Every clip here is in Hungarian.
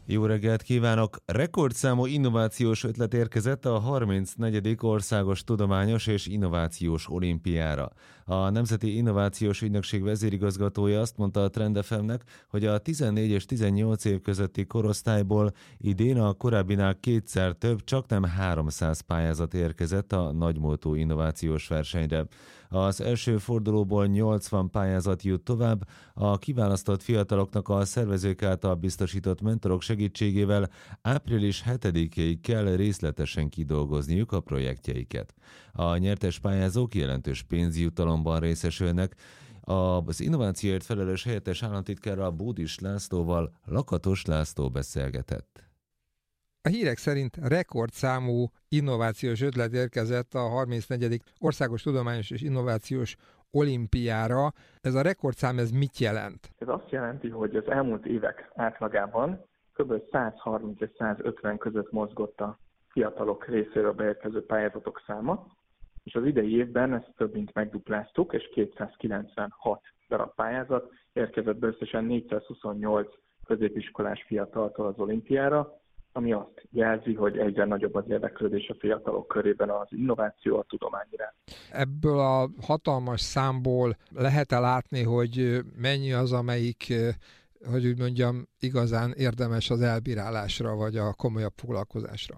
Jó reggelt kívánok! Rekordszámú innovációs ötlet érkezett a 34. Országos Tudományos és Innovációs Olimpiára. A Nemzeti Innovációs Ügynökség vezérigazgatója azt mondta a Trend FM-nek, hogy a 14 és 18 év közötti korosztályból idén a korábbinál kétszer több, csaknem 300 pályázat érkezett a nagymúltú innovációs versenyre. Az első fordulóból 80 pályázat jut tovább, a kiválasztott fiataloknak a szervezők által biztosított mentorok segítségével április 7-ig kell részletesen kidolgozniuk a projektjeiket. A nyertes pályázók jelentős pénzjutalomban részesülnek. Az innovációért felelős helyettes államtitkárral Bódis Lászlóval Lakatos László beszélgetett. A hírek szerint rekordszámú innovációs ötlet érkezett a 34. Országos Tudományos és Innovációs Olimpiára. Ez a rekordszám, ez mit jelent? Ez azt jelenti, hogy az elmúlt évek átlagában kb. 130 és 150 között mozgott a fiatalok részéről beérkező pályázatok száma, és az idei évben ezt több mint megdupláztuk, és 296 darab pályázat érkezett be összesen 428 középiskolás fiataltól az olimpiára, ami azt jelzi, hogy egyre nagyobb az érdeklődés a fiatalok körében az innováció, a tudomány iránt. Ebből a hatalmas számból lehet-e látni, hogy mennyi az, amelyik, hogy úgy mondjam, igazán érdemes az elbírálásra, vagy a komolyabb foglalkozásra?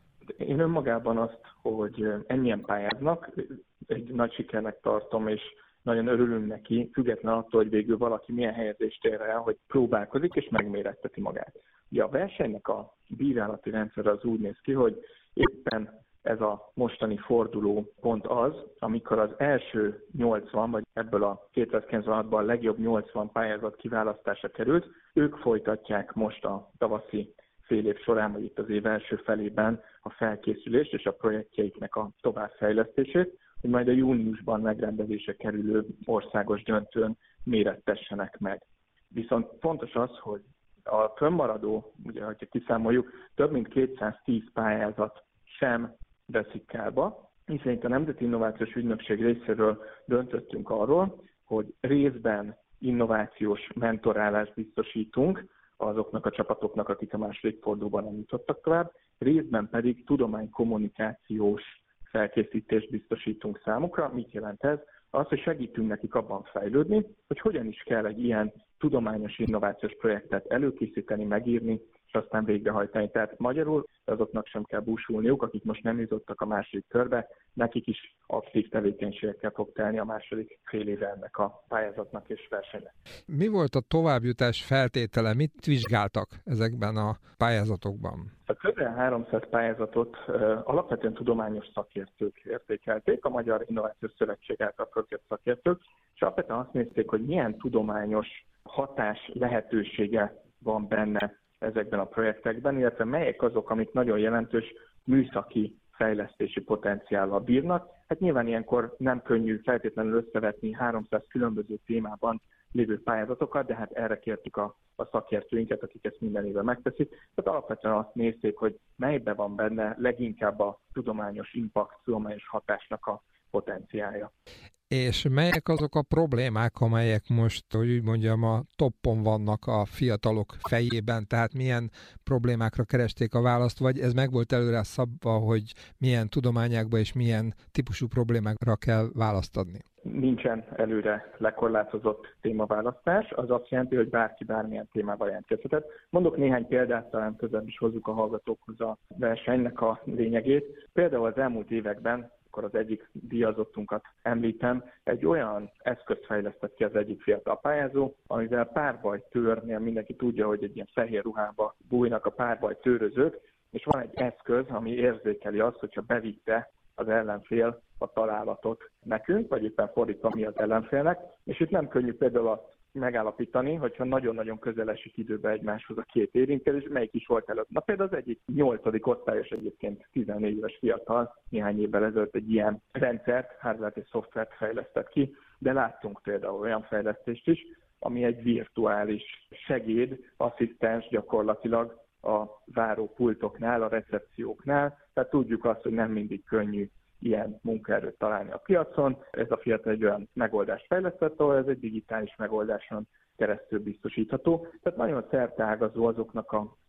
Én önmagában azt, hogy ennyien pályáznak, egy nagy sikernek tartom, és nagyon örülünk neki, független attól, hogy végül valaki milyen helyezést ér el, hogy próbálkozik és megméretteti magát. Ugye a versenynek a bírálati rendszer az úgy néz ki, hogy éppen ez a mostani forduló pont az, amikor az első 80, vagy ebből a 296-ban a legjobb 80 pályázat kiválasztása került, ők folytatják most a tavaszi fél év során, vagy itt az év első felében a felkészülést és a projektjeiknek a továbbfejlesztését, hogy majd a júniusban megrendezésre kerülő országos döntőn mérettessenek meg. Viszont fontos az, hogy a fönnmaradó, ugye, hogyha kiszámoljuk, több mint 210 pályázat sem veszik kárba, hiszen itt a Nemzeti Innovációs Ügynökség részéről döntöttünk arról, hogy részben innovációs mentorálást biztosítunk azoknak a csapatoknak, akik a második fordulóban nem jutottak tovább, részben pedig tudománykommunikációs felkészítést biztosítunk számukra. Mit jelent ez? Az, hogy segítünk nekik abban fejlődni, hogy hogyan is kell egy ilyen tudományos innovációs projektet előkészíteni, megírni, és aztán végrehajtani. Tehát magyarul azoknak sem kell búsulniuk, akik most nem jutottak a második körbe, nekik is aktív tevékenységekkel fog telni a második fél éve ennek a pályázatnak és versenynek. Mi volt a továbbjutás feltétele? Mit vizsgáltak ezekben a pályázatokban? A közel 300 pályázatot alapvetően tudományos szakértők értékelték, a Magyar Innovációs Szövetség által fölkért szakértők, és alapvetően azt nézték, hogy milyen tudományos hatás lehetősége van benne ezekben a projektekben, illetve melyek azok, amik nagyon jelentős műszaki fejlesztési potenciállal bírnak. Hát nyilván ilyenkor nem könnyű feltétlenül összevetni 300 különböző témában lévő pályázatokat, de hát erre kértük a szakértőinket, akik ezt minden évben megteszik. Tehát alapvetően azt nézték, hogy melyben van benne leginkább a tudományos impact, tudományos hatásnak a potenciálja. És melyek azok a problémák, amelyek most, hogy úgy mondjam, a toppon vannak a fiatalok fejében, tehát milyen problémákra keresték a választ, vagy ez meg volt előre szabva, hogy milyen tudományákba és milyen típusú problémákra kell választ adni? Nincsen előre lekorlátozott témaválasztás, az azt jelenti, hogy bárki bármilyen témával jelentkezhetett. Mondok néhány példát, talán közelebb is hozzuk a hallgatókhoz a versenynek a lényegét. Például az elmúlt években, akkor az egyik díjazottunkat említem, egy olyan eszközt fejlesztett ki az egyik fiatal pályázó, amivel párbajtőrnél mindenki tudja, hogy egy ilyen fehér ruhába bújnak a párbajtőrözők, és van egy eszköz, ami érzékeli azt, hogyha bevitte az ellenfél a találatot nekünk, vagy éppen fordítva mi az ellenfélnek, és itt nem könnyű például azt megállapítani, hogyha nagyon-nagyon közel esik időbe egymáshoz a két érintkezés, melyik is volt előtt. Na például az egyik 8. osztályos, egyébként 14 éves fiatal néhány évvel ezelőtt egy ilyen rendszert, hardware és szoftvert fejlesztett ki, de láttunk például olyan fejlesztést is, ami egy virtuális segéd, asszisztens gyakorlatilag a várópultoknál, a recepcióknál, tehát tudjuk azt, hogy nem mindig könnyű ilyen munkaerőt találni a piacon. Ez a fiatal egy olyan megoldást fejlesztett, ahol ez egy digitális megoldáson keresztül biztosítható. Tehát nagyon szerteágazó azoknak a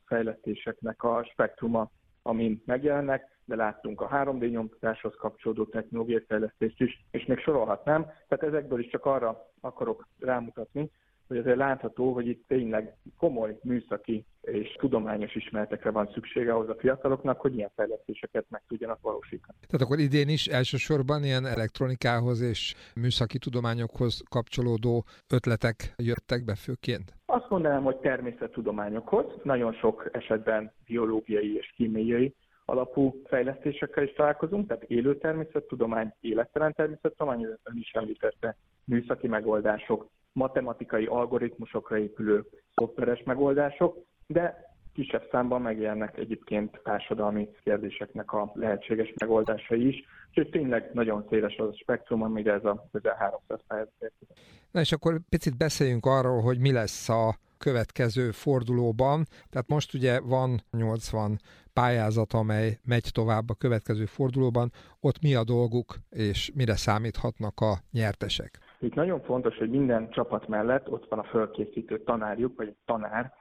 fejlesztéseknek a spektruma, amin megjelennek, de láttunk a 3D nyomtatáshoz kapcsolódó technológiai fejlesztést is, és még sorolhatnám. Tehát ezekből is csak arra akarok rámutatni, hogy azért látható, hogy itt tényleg komoly műszaki és tudományos ismeretekre van szüksége ahhoz a fiataloknak, hogy ilyen fejlesztéseket meg tudjanak valósítani. Tehát akkor idén is elsősorban ilyen elektronikához és műszaki tudományokhoz kapcsolódó ötletek jöttek be főként? Azt mondanám, hogy természettudományokhoz, nagyon sok esetben biológiai és kémiai alapú fejlesztésekkel is találkozunk, tehát élő természettudomány, élettelen természettudomány, ön is említette, műszaki megoldások, matematikai algoritmusokra épülő szoftveres megoldások, de kisebb számban megjelennek egyébként társadalmi kérdéseknek a lehetséges megoldásai is, úgyhogy tényleg nagyon széles az a spektrum, amire ez a közel 300 pályázat érkezik. Na és akkor picit beszéljünk arról, hogy mi lesz a következő fordulóban. Tehát most ugye van 80 pályázat, amely megy tovább a következő fordulóban. Ott mi a dolguk, és mire számíthatnak a nyertesek? Itt nagyon fontos, hogy minden csapat mellett ott van a fölkészítő tanárjuk, vagy tanár,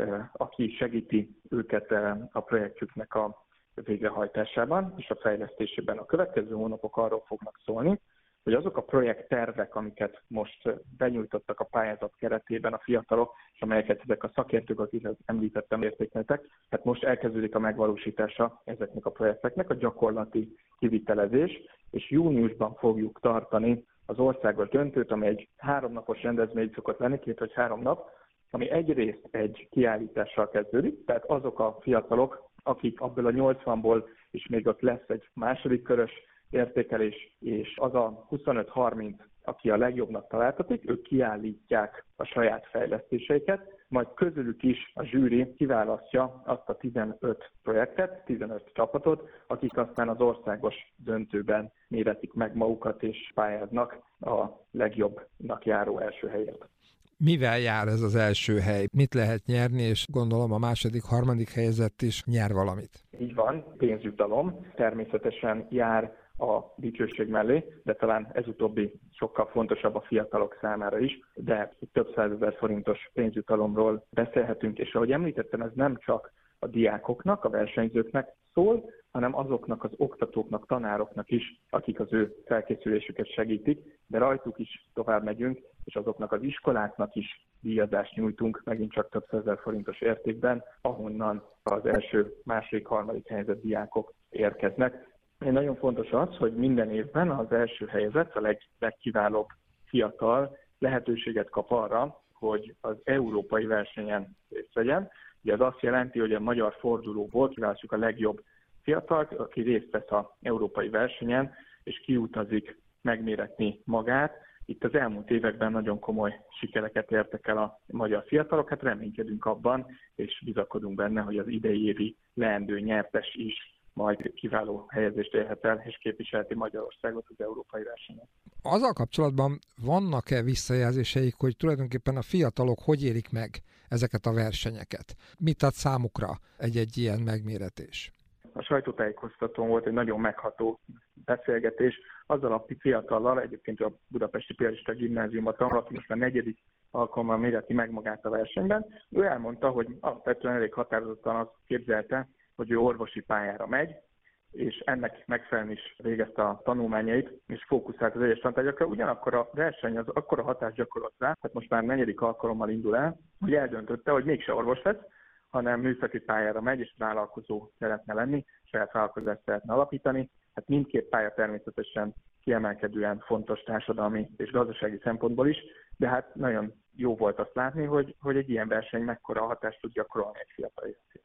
aki segíti őket a projektjüknek a végrehajtásában és a fejlesztésében. A következő hónapok arról fognak szólni, hogy azok a projekttervek, amiket most benyújtottak a pályázat keretében a fiatalok, és amelyeket ezek a szakértők, akiket említettem, értékeltek, hát most elkezdődik a megvalósítása ezeknek a projekteknek, a gyakorlati kivitelezés, és júniusban fogjuk tartani az országos döntőt, amely egy 3 napos rendezvény szokott lenni, 2 vagy 3 nap, ami egyrészt egy kiállítással kezdődik, tehát azok a fiatalok, akik abból a 80-ból, és még ott lesz egy második körös értékelés, és az a 25-30, aki a legjobbnak találtatik, ők kiállítják a saját fejlesztéseiket, majd közülük is a zsűri kiválasztja azt a 15 projektet, 15 csapatot, akik aztán az országos döntőben méretik meg magukat és pályáznak a legjobbnak járó első helyet. Mivel jár ez az első hely? Mit lehet nyerni, és gondolom a második, harmadik helyezett is nyer valamit? Így van, pénzjutalom. Természetesen jár a dicsőség mellé, de talán ez utóbbi sokkal fontosabb a fiatalok számára is, de több 100 000 forintos pénzjutalomról beszélhetünk, és ahogy említettem, ez nem csak a diákoknak, a versenyzőknek szól, hanem azoknak az oktatóknak, tanároknak is, akik az ő felkészülésüket segítik, de rajtuk is tovább megyünk, és azoknak az iskoláknak is díjazást nyújtunk, megint csak több 100 000 forintos értékben, ahonnan az első, második, harmadik helyezett diákok érkeznek. Nagyon fontos az, hogy minden évben az első helyezett, a legkiválóbb fiatal lehetőséget kap arra, hogy az európai versenyen részt vegyen. Ugye ez azt jelenti, hogy a magyar fordulóból kiválasztjuk a legjobb fiatalt, aki részt vesz az európai versenyen, és kiutazik megméretni magát. Itt az elmúlt években nagyon komoly sikereket értek el a magyar fiatalok, hát reménykedünk abban, és bizakodunk benne, hogy az idei évi leendő nyertes is majd kiváló helyezést érhet el, és képviselheti Magyarországot az európai versenyen. Azzal kapcsolatban vannak-e visszajelzéseik, hogy tulajdonképpen a fiatalok hogy érik meg ezeket a versenyeket? Mit ad számukra egy ilyen megméretés? A sajtótájékoztatón volt egy nagyon megható beszélgetés azzal a fiatallal, egyébként a Budapesti Piarista Gimnáziumban tanul, aki most már 4. alkalommal méreti meg magát a versenyben. Ő elmondta, hogy alapvetően elég határozottan azt képzelte, hogy ő orvosi pályára megy, és ennek megfelelően is végezte a tanulmányait, és fókuszált az egyes tantárgyakra. Ugyanakkor a verseny az akkora hatást gyakorolt rá, hát most már 4. alkalommal indul el, hogy eldöntötte, hogy mégse orvos lesz, hanem műszaki pályára megy, és vállalkozó szeretne lenni, saját vállalkozást szeretne alapítani. Hát mindkét pálya természetesen kiemelkedően fontos társadalmi és gazdasági szempontból is, de hát nagyon jó volt azt látni, hogy egy ilyen verseny mekkora hatást tud gyakorolni egy fiatal életére.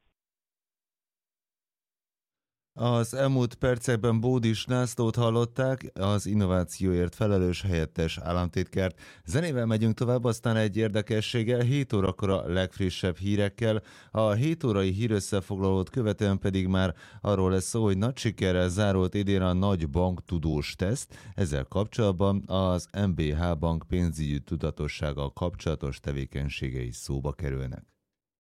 Az elmúlt percekben Bódis Lászlót hallották, az innovációért felelős helyettes államtitkárt. Zenével megyünk tovább, aztán egy érdekességgel, 7 órakor a legfrissebb hírekkel. A 7 órai hírösszefoglalót követően pedig már arról lesz szó, hogy nagy sikerrel zárult idén a nagy banktudós teszt. Ezzel kapcsolatban az MBH Bank pénzügyi tudatossággal kapcsolatos tevékenységei szóba kerülnek.